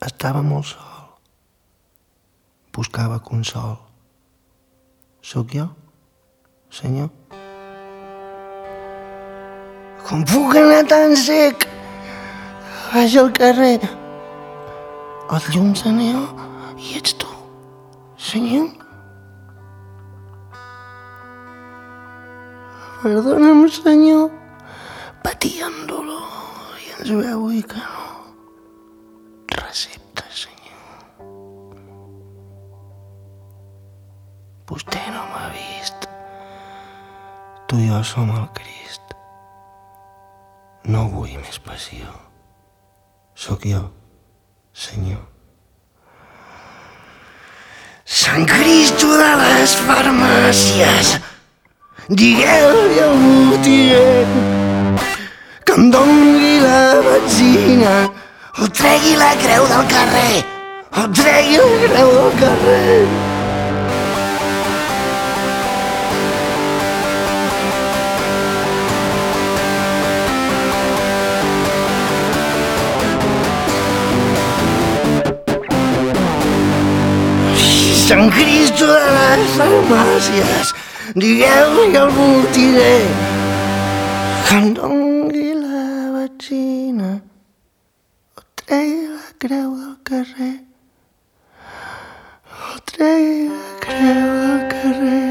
Estava molt sol. Buscava consol. Sóc jo, senyor? Com puc anar tan sec? Baix al carrer. Els llums de neó i ets tu, senyor? Perdona'm, senyor. Patia amb dolor i ens veu dir que no. Recepta, senyor. Vostè no m'ha vist. Tu i jo som el Crist. No vull més passió. Sóc jo, senyor. Sant Cristo de les farmàcies, digueu-li al botiguer que em doni la benzina o tregui la creu del carrer, o tregui la creu del carrer. Sant Cristo de les farmàcies, digueu-li al botiguer que em doni la benzina o tregui la creu del carrer, o tregui la creu del carrer.